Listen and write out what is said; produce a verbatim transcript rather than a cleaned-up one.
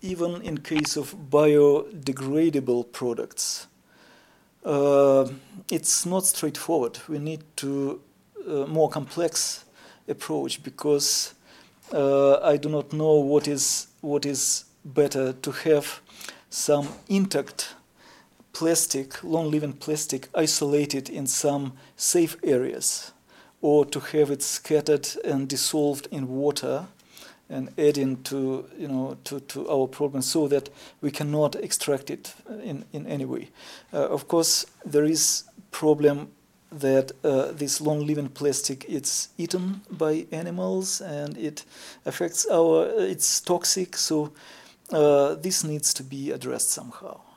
even in case of biodegradable products, uh, it's not straightforward. We need to uh, more complex approach, because uh, I do not know what is what is better, to have some intact plastic, long-living plastic, isolated in some safe areas, or to have it scattered and dissolved in water and adding to, you know, to, to our problem, so that we cannot extract it in, in any way. Uh, of course, there is problem that uh, this long-living plastic, it's eaten by animals and it affects our, it's toxic, so uh, this needs to be addressed somehow.